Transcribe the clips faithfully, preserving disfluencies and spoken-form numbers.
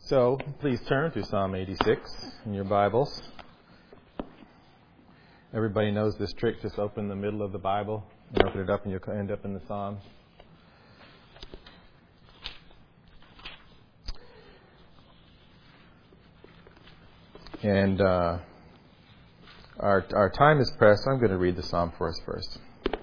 So please turn to Psalm eighty-six in your Bibles. Everybody knows this trick. Just open the middle of the Bible and open it up and you'll end up in the Psalms. And uh, our, our time is pressed. I'm going to read the Psalm for us first.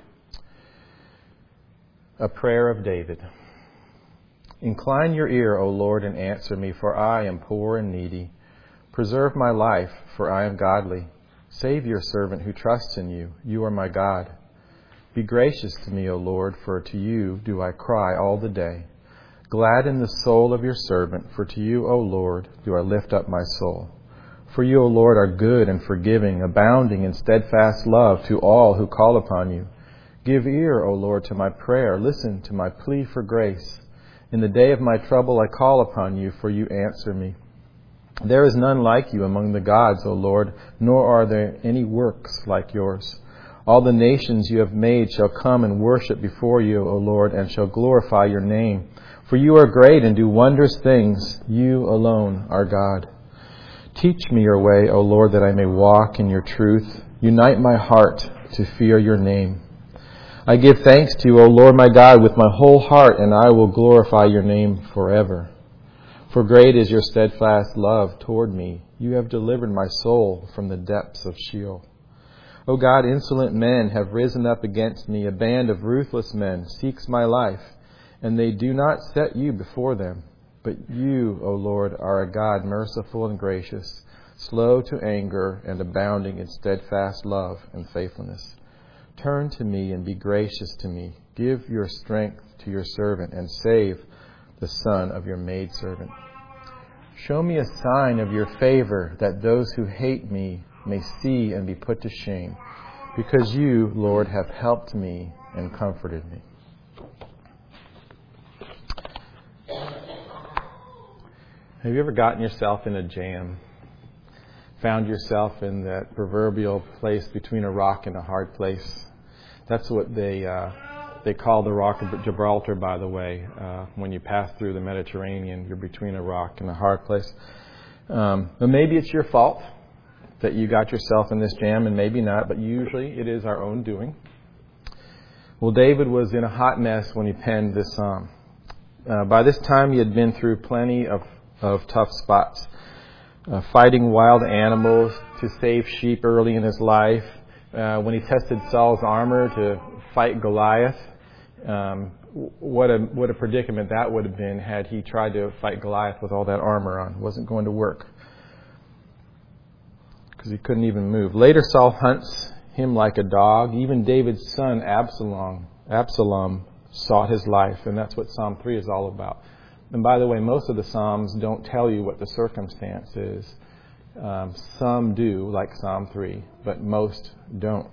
A prayer of David. Incline your ear, O Lord, and answer me, for I am poor and needy. Preserve my life, for I am godly. Save your servant who trusts in you. You are my God. Be gracious to me, O Lord, for to you do I cry all the day. Gladden the soul of your servant, for to you, O Lord, do I lift up my soul. For you, O Lord, are good and forgiving, abounding in steadfast love to all who call upon you. Give ear, O Lord, to my prayer. Listen to my plea for grace. In the day of my trouble I call upon you, for you answer me. There is none like you among the gods, O Lord, nor are there any works like yours. All the nations you have made shall come and worship before you, O Lord, and shall glorify your name. For you are great and do wondrous things. You alone are God. Teach me your way, O Lord, that I may walk in your truth. Unite my heart to fear your name. I give thanks to you, O Lord my God, with my whole heart, and I will glorify your name forever. For great is your steadfast love toward me. You have delivered my soul from the depths of Sheol. O God, insolent men have risen up against me. A band of ruthless men seeks my life, and they do not set you before them. But you, O Lord, are a God merciful and gracious, slow to anger and abounding in steadfast love and faithfulness. Turn to me and be gracious to me. Give your strength to your servant and save the son of your maidservant. Show me a sign of your favor, that those who hate me may see and be put to shame, because you, Lord, have helped me and comforted me. Have you ever gotten yourself in a jam? Found yourself in that proverbial place between a rock and a hard place? That's what they uh, they call the Rock of Gibraltar, by the way. Uh, when you pass through the Mediterranean, you're between a rock and a hard place. Um, but maybe it's your fault that you got yourself in this jam, and maybe not, but usually it is our own doing. Well, David was in a hot mess when he penned this psalm. Uh, by this time, he had been through plenty of, of tough spots. Uh, fighting wild animals to save sheep early in his life. Uh, when he tested Saul's armor to fight Goliath, um, what a what a predicament that would have been had he tried to fight Goliath with all that armor on. It wasn't going to work because he couldn't even move. Later, Saul hunts him like a dog. Even David's son Absalom, Absalom sought his life, and that's what Psalm three is all about. And by the way, most of the Psalms don't tell you what the circumstance is. Um, some do, like Psalm three, but most don't.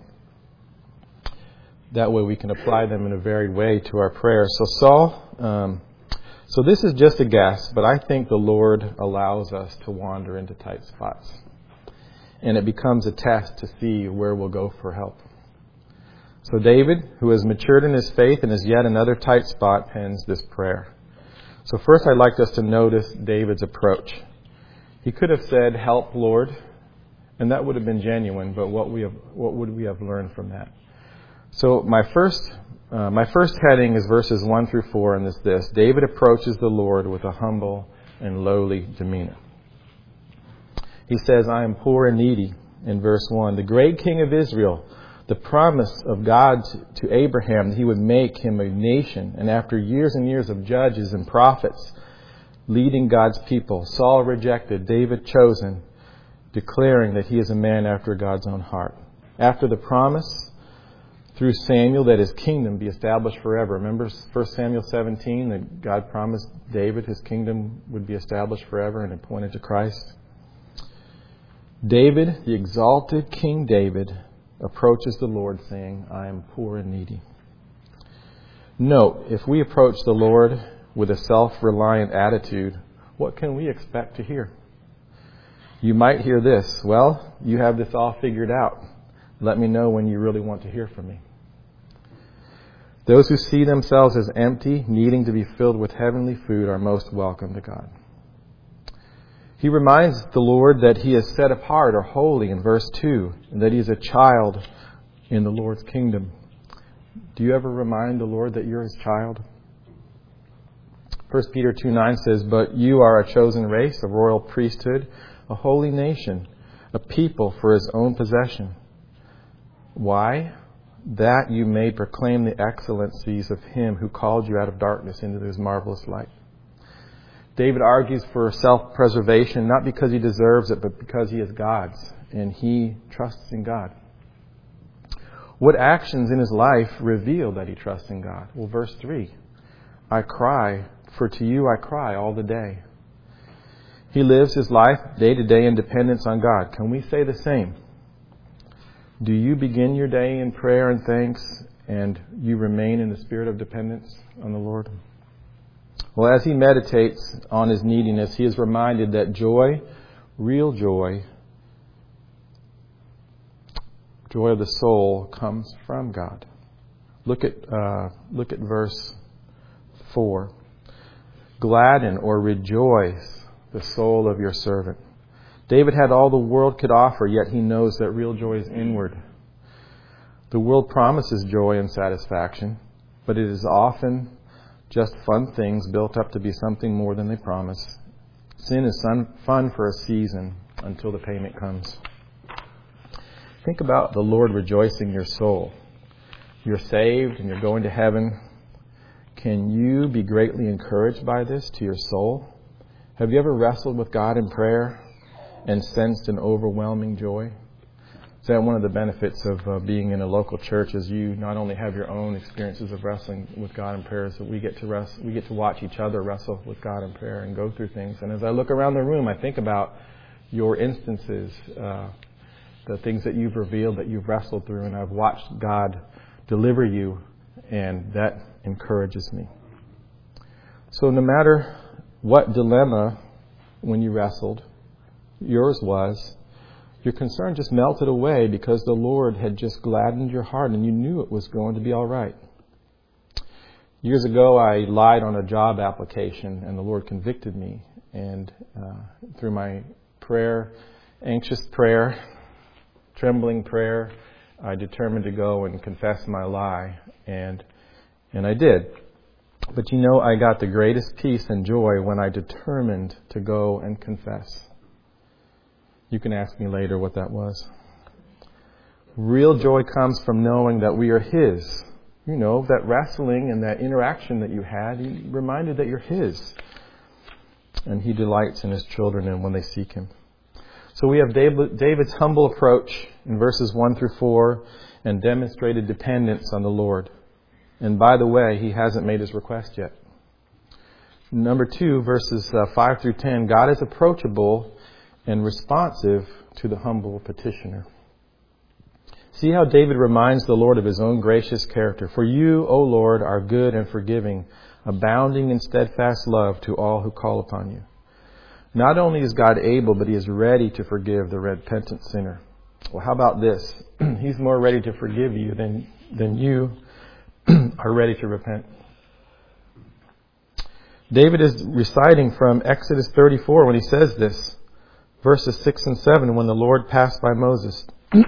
That way we can apply them in a varied way to our prayers. So Saul, um, so this is just a guess, but I think the Lord allows us to wander into tight spots. And it becomes a test to see where we'll go for help. So David, who has matured in his faith and is yet another tight spot, pens this prayer. So first I'd like us to notice David's approach. He could have said, "Help, Lord," and that would have been genuine, but what we have, what would we have learned from that? So my first uh, my first heading is verses one through four, and it's this. David approaches the Lord with a humble and lowly demeanor. He says, "I am poor and needy," in verse one. The great king of Israel, the promise of God to Abraham that he would make him a nation, and after years and years of judges and prophets leading God's people, Saul rejected, David chosen, declaring that he is a man after God's own heart. After the promise through Samuel that his kingdom be established forever. Remember First Samuel seventeen, that God promised David his kingdom would be established forever and appointed to Christ. David, the exalted King David, approaches the Lord saying, "I am poor and needy." Note, if we approach the Lord with a self-reliant attitude, what can we expect to hear? You might hear this, "Well, you have this all figured out. Let me know when you really want to hear from me." Those who see themselves as empty, needing to be filled with heavenly food, are most welcome to God. He reminds the Lord that he is set apart or holy in verse two, and that he is a child in the Lord's kingdom. Do you ever remind the Lord that you're his child? First Peter two nine says, "But you are a chosen race, a royal priesthood, a holy nation, a people for his own possession." Why? That you may proclaim the excellencies of him who called you out of darkness into his marvelous light. David argues for self-preservation, not because he deserves it, but because he is God's, and he trusts in God. What actions in his life reveal that he trusts in God? Well, verse three, "I cry, for to you I cry all the day." He lives his life day to day in dependence on God. Can we say the same? Do you begin your day in prayer and thanks, and you remain in the spirit of dependence on the Lord? Well, as he meditates on his neediness, he is reminded that joy, real joy, joy of the soul, comes from God. Look at uh, look at verse four. "Gladden or rejoice the soul of your servant." David had all the world could offer, yet he knows that real joy is inward. The world promises joy and satisfaction, but it is often just fun things built up to be something more than they promise. Sin is fun for a season until the payment comes. Think about the Lord rejoicing your soul. You're saved and you're going to heaven. Can you be greatly encouraged by this to your soul? Have you ever wrestled with God in prayer and sensed an overwhelming joy? Is that one of the benefits of uh, being in a local church? Is you not only have your own experiences of wrestling with God in prayer, so we get to wrestle, we get to watch each other wrestle with God in prayer and go through things. And as I look around the room, I think about your instances, uh, the things that you've revealed, that you've wrestled through, and I've watched God deliver you, and that encourages me. So no matter what dilemma when you wrestled yours was, your concern just melted away because the Lord had just gladdened your heart and you knew it was going to be all right. Years ago, I lied on a job application and the Lord convicted me. And uh, through my prayer, anxious prayer, trembling prayer, I determined to go and confess my lie. And and I did. But you know, I got the greatest peace and joy when I determined to go and confess. You can ask me later what that was. Real joy comes from knowing that we are His. You know, that wrestling and that interaction that you had, He reminded that you're His. And He delights in His children and when they seek Him. So we have David's humble approach in verses one through four and demonstrated dependence on the Lord. And by the way, he hasn't made his request yet. Number two, verses uh, five through ten, God is approachable and responsive to the humble petitioner. See how David reminds the Lord of his own gracious character. For you, O Lord, are good and forgiving, abounding in steadfast love to all who call upon you. Not only is God able, but He is ready to forgive the repentant sinner. Well, how about this? He's more ready to forgive you than, than you are ready to repent. David is reciting from Exodus thirty-four when he says this. Verses six and seven, when the Lord passed by Moses.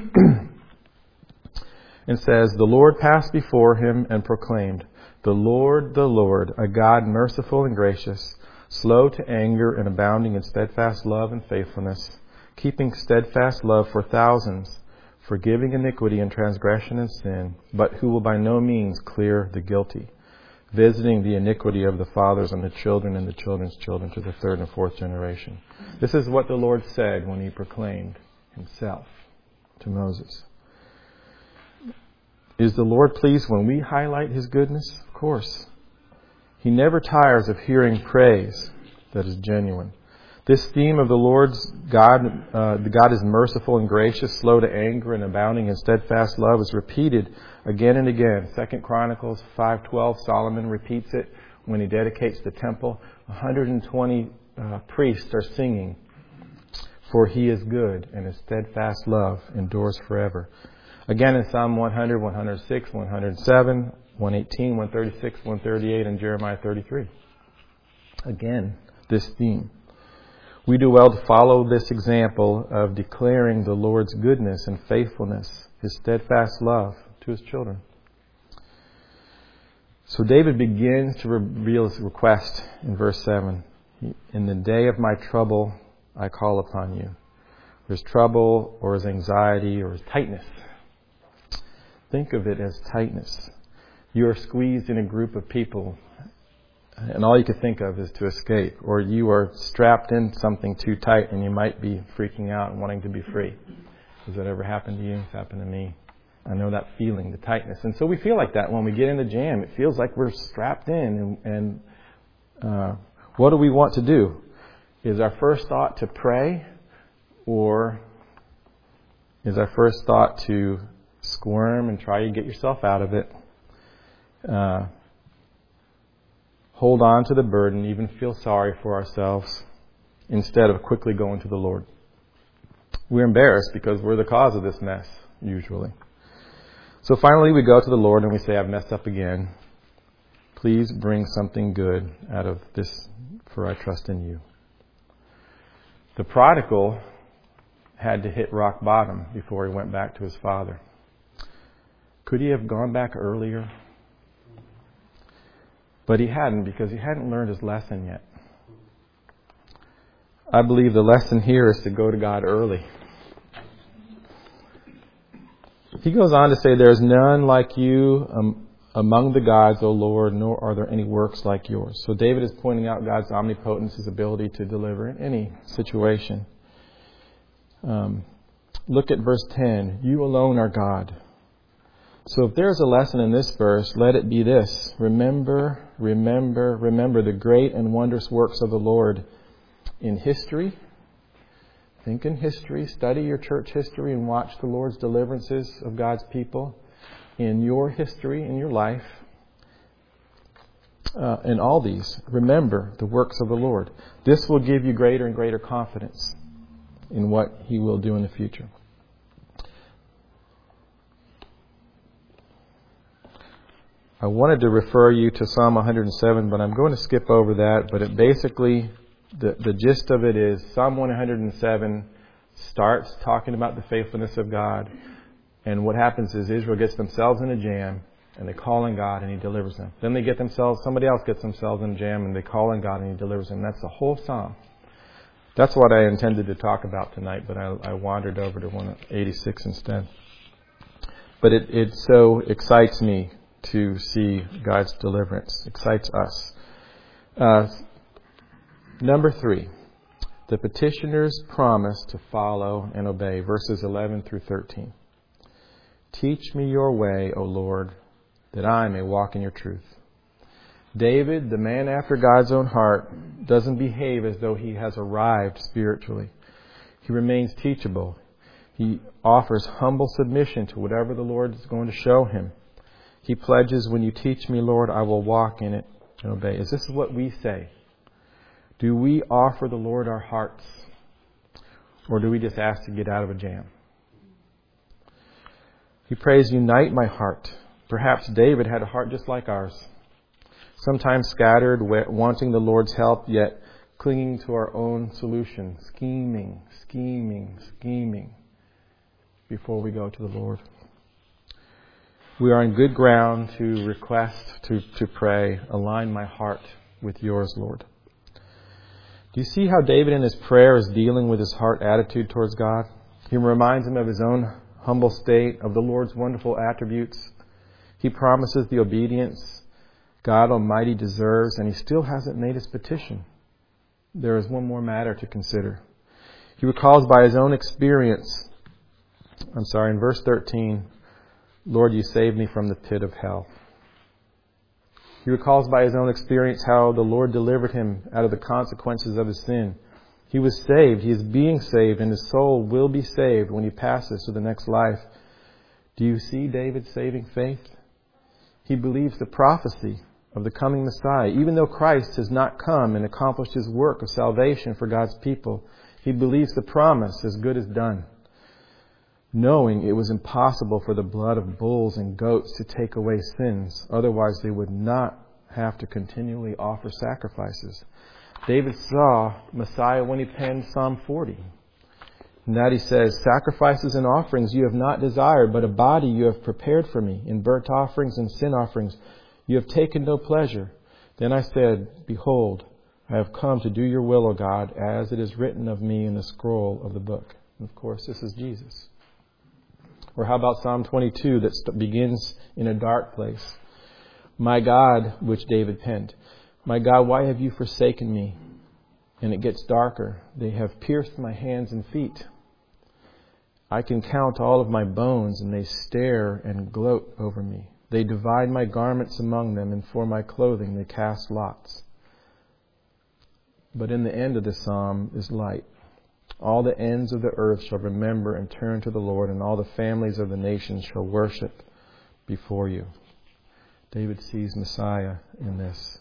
And says, the Lord passed before him and proclaimed, the Lord, the Lord, a God merciful and gracious, slow to anger and abounding in steadfast love and faithfulness, keeping steadfast love for thousands, forgiving iniquity and transgression and sin, but who will by no means clear the guilty, visiting the iniquity of the fathers on the children and the children's children to the third and fourth generation. This is what the Lord said when He proclaimed Himself to Moses. Is the Lord pleased when we highlight His goodness? Of course. He never tires of hearing praise that is genuine. This theme of the Lord's God, uh, the God is merciful and gracious, slow to anger and abounding in steadfast love, is repeated again and again. Second Chronicles five twelve, Solomon repeats it when he dedicates the temple. one hundred twenty uh, priests are singing, for He is good and His steadfast love endures forever. Again in Psalm one hundred, one hundred six, one hundred seven, one eighteen, one thirty-six, one thirty-eight, and Jeremiah thirty-three. Again, this theme. We do well to follow this example of declaring the Lord's goodness and faithfulness, His steadfast love to His children. So David begins to reveal his request in verse seven. In the day of my trouble, I call upon you. His trouble or his anxiety or his tightness. Think of it as tightness. You are squeezed in a group of people and all you could think of is to escape. Or you are strapped in something too tight and you might be freaking out and wanting to be free. Has that ever happened to you? It's happened to me. I know that feeling, the tightness. And so we feel like that when we get in the jam. It feels like we're strapped in. And, and uh, what do we want to do? Is our first thought to pray? Or is our first thought to squirm and try to get yourself out of it? Uh, hold on to the burden, even feel sorry for ourselves, instead of quickly going to the Lord. We're embarrassed because we're the cause of this mess, usually. So finally we go to the Lord and we say, I've messed up again. Please bring something good out of this, for I trust in you. The prodigal had to hit rock bottom before he went back to his father. Could he have gone back earlier? But he hadn't, because he hadn't learned his lesson yet. I believe the lesson here is to go to God early. He goes on to say, there is none like you um, among the gods, O Lord, nor are there any works like yours. So David is pointing out God's omnipotence, His ability to deliver in any situation. Um, look at verse ten. You alone are God. So if there's a lesson in this verse, let it be this. Remember, remember, remember the great and wondrous works of the Lord in history. Think in history. Study your church history and watch the Lord's deliverances of God's people in your history, in your life. Uh, in all these, remember the works of the Lord. This will give you greater and greater confidence in what He will do in the future. I wanted to refer you to Psalm one hundred seven, but I'm going to skip over that. But it basically, the, the gist of it is Psalm one hundred seven starts talking about the faithfulness of God. And what happens is Israel gets themselves in a jam and they call on God and He delivers them. Then they get themselves, somebody else gets themselves in a jam and they call on God and He delivers them. That's the whole Psalm. That's what I intended to talk about tonight, but I, I wandered over to one eighty-six instead. But it, it so excites me to see God's deliverance. Excites us. Uh, number three, the petitioner's promise to follow and obey, verses eleven through thirteen. Teach me your way, O Lord, that I may walk in your truth. David, the man after God's own heart, doesn't behave as though he has arrived spiritually. He remains teachable. He offers humble submission to whatever the Lord is going to show him. He pledges, when you teach me, Lord, I will walk in it and obey. Is this what we say? Do we offer the Lord our hearts? Or do we just ask to get out of a jam? He prays, unite my heart. Perhaps David had a heart just like ours. Sometimes scattered, wanting the Lord's help, yet clinging to our own solution. Scheming, scheming, scheming before we go to the Lord. We are on good ground to request, to, to pray, align my heart with yours, Lord. Do you see how David in his prayer is dealing with his heart attitude towards God? He reminds him of his own humble state, of the Lord's wonderful attributes. He promises the obedience God Almighty deserves, and he still hasn't made his petition. There is one more matter to consider. He recalls by his own experience, I'm sorry, in verse thirteen, Lord, you saved me from the pit of hell. He recalls by his own experience how the Lord delivered him out of the consequences of his sin. He was saved. He is being saved, and his soul will be saved when he passes to the next life. Do you see David's saving faith? He believes the prophecy of the coming Messiah. Even though Christ has not come and accomplished His work of salvation for God's people, he believes the promise as good as done, knowing it was impossible for the blood of bulls and goats to take away sins. Otherwise, they would not have to continually offer sacrifices. David saw Messiah when he penned Psalm forty. And that he says, sacrifices and offerings you have not desired, but a body you have prepared for me. In burnt offerings and sin offerings you have taken no pleasure. Then I said, behold, I have come to do your will, O God, as it is written of me in the scroll of the book. And of course, this is Jesus. Or how about Psalm twenty-two that st- begins in a dark place? My God, which David penned, my God, why have you forsaken me? And it gets darker. They have pierced my hands and feet. I can count all of my bones, and they stare and gloat over me. They divide my garments among them, and for my clothing they cast lots. But in the end of the psalm is light. All the ends of the earth shall remember and turn to the Lord, and all the families of the nations shall worship before you. David sees Messiah in this.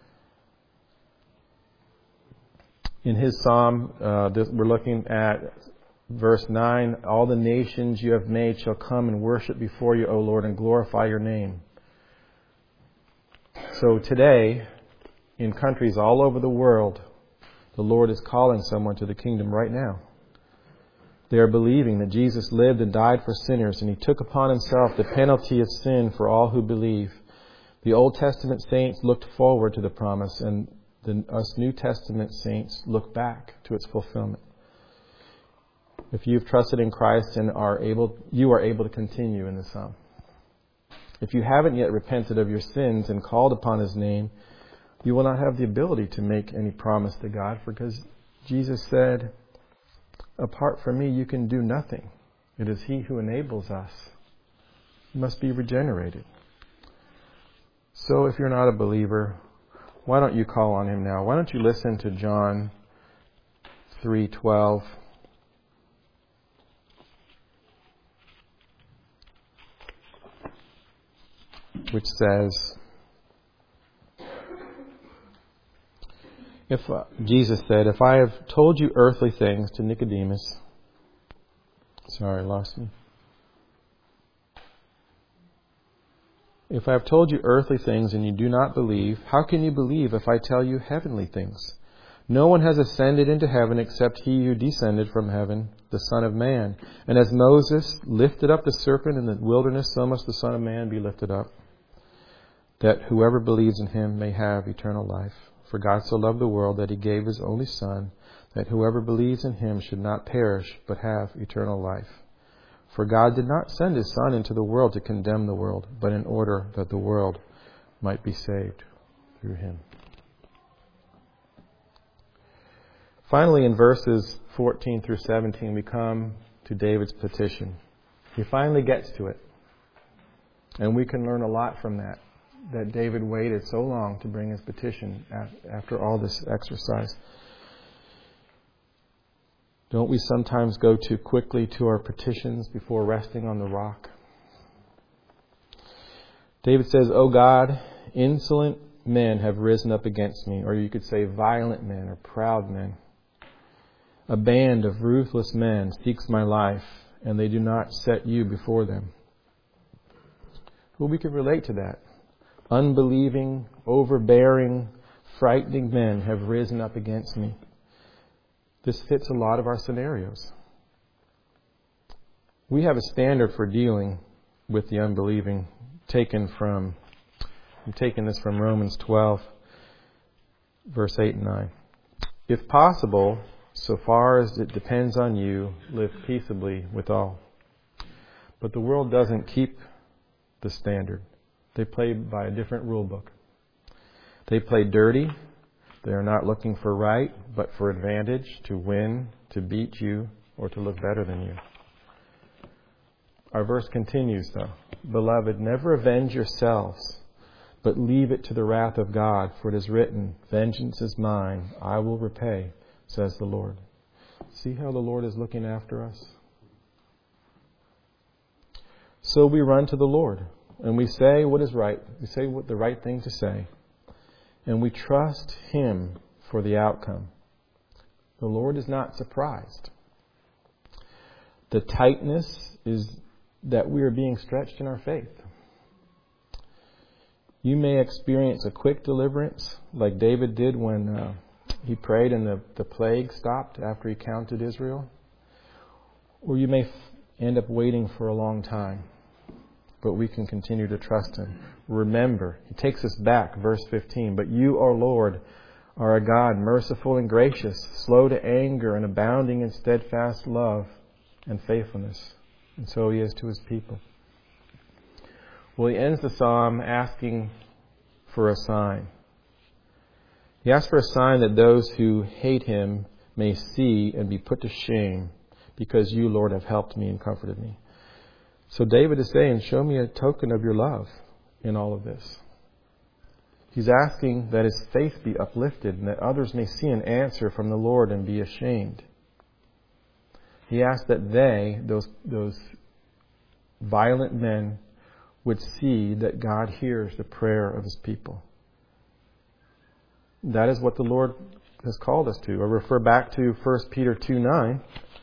In his psalm, uh, this, we're looking at verse nine. All the nations you have made shall come and worship before you, O Lord, and glorify your name. So today, in countries all over the world, the Lord is calling someone to the kingdom right now. They are believing that Jesus lived and died for sinners, and He took upon Himself the penalty of sin for all who believe. The Old Testament saints looked forward to the promise, and the, us New Testament saints look back to its fulfillment. If you've trusted in Christ and are able, you are able to continue in the psalm. If you haven't yet repented of your sins and called upon His name, you will not have the ability to make any promise to God, because Jesus said, apart from me, you can do nothing. It is He who enables us. You must be regenerated. So if you're not a believer, why don't you call on Him now? Why don't you listen to John three twelve? Which says, if uh, Jesus said, if I have told you earthly things to Nicodemus, sorry, I lost me. If I have told you earthly things and you do not believe, how can you believe if I tell you heavenly things? No one has ascended into heaven except He who descended from heaven, the Son of Man. And as Moses lifted up the serpent in the wilderness, so must the Son of Man be lifted up, that whoever believes in Him may have eternal life. For God so loved the world that He gave His only Son, that whoever believes in Him should not perish, but have eternal life. For God did not send His Son into the world to condemn the world, but in order that the world might be saved through Him. Finally, in verses fourteen through seventeen, we come to David's petition. He finally gets to it. And we can learn a lot from that, that David waited so long to bring his petition after all this exercise. Don't we sometimes go too quickly to our petitions before resting on the rock? David says, O God, insolent men have risen up against me, or you could say violent men or proud men. A band of ruthless men seeks my life, and they do not set you before them. Well, we could relate to that. Unbelieving, overbearing, frightening men have risen up against me. This fits a lot of our scenarios. We have a standard for dealing with the unbelieving taken from, I'm taking this from Romans twelve, verse eight and nine. If possible, so far as it depends on you, live peaceably with all. But the world doesn't keep the standard. They play by a different rule book. They play dirty. They are not looking for right, but for advantage, to win, to beat you, or to look better than you. Our verse continues, though. Beloved, never avenge yourselves, but leave it to the wrath of God, for it is written, vengeance is mine, I will repay, says the Lord. See how the Lord is looking after us? So we run to the Lord, and we say what is right. We say what the right thing to say. And we trust Him for the outcome. The Lord is not surprised. The tightness is that we are being stretched in our faith. You may experience a quick deliverance like David did when uh, he prayed and the, the plague stopped after he counted Israel. Or you may f- end up waiting for a long time. But we can continue to trust Him. Remember, He takes us back, verse fifteen. But you, O Lord, are a God merciful and gracious, slow to anger and abounding in steadfast love and faithfulness. And so He is to His people. Well, he ends the psalm asking for a sign. He asks for a sign that those who hate Him may see and be put to shame, because you, Lord, have helped me and comforted me. So David is saying, show me a token of your love in all of this. He's asking that his faith be uplifted and that others may see an answer from the Lord and be ashamed. He asks that they, those, those violent men, would see that God hears the prayer of His people. That is what the Lord has called us to. I refer back to First Peter two nine.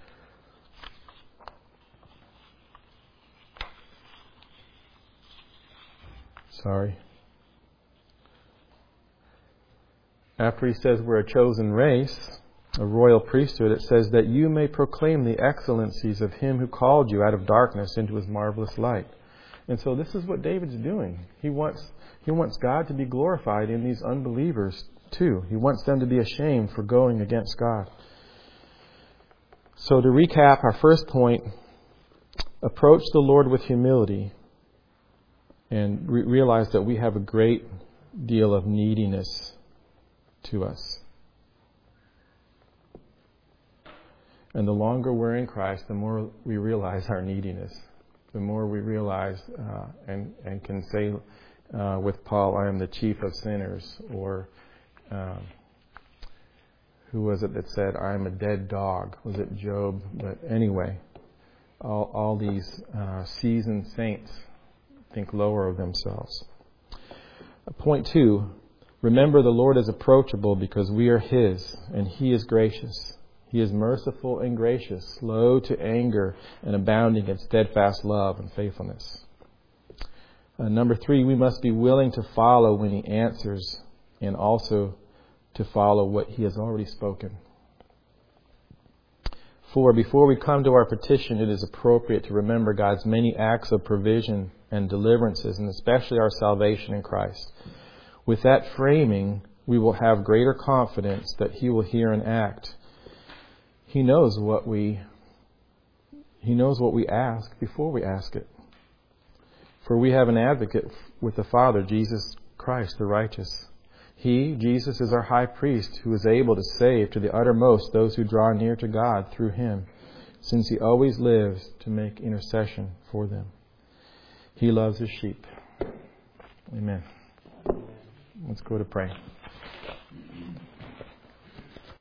Sorry. After he says we're a chosen race, a royal priesthood, it says that you may proclaim the excellencies of Him who called you out of darkness into His marvelous light. And so this is what David's doing. He wants, he wants God to be glorified in these unbelievers too. He wants them to be ashamed for going against God. So to recap our first point, approach the Lord with humility and re- realize that we have a great deal of neediness to us. And the longer we're in Christ, the more we realize our neediness. The more we realize uh, and, and can say uh, with Paul, I am the chief of sinners. Or um, who was it that said, I am a dead dog? Was it Job? But anyway, all, all these uh, seasoned saints think lower of themselves. Point two, remember the Lord is approachable because we are His and He is gracious. He is merciful and gracious, slow to anger and abounding in steadfast love and faithfulness. Uh, number three, we must be willing to follow when He answers and also to follow what He has already spoken. Four, before we come to our petition, it is appropriate to remember God's many acts of provision and deliverances, and especially our salvation in Christ. With that framing, we will have greater confidence that He will hear and act. He knows what we He knows what we ask before we ask it. For we have an advocate with the Father, Jesus Christ, the righteous. He, Jesus, is our high priest who is able to save to the uttermost those who draw near to God through Him, since He always lives to make intercession for them. He loves His sheep. Amen. Let's go to pray.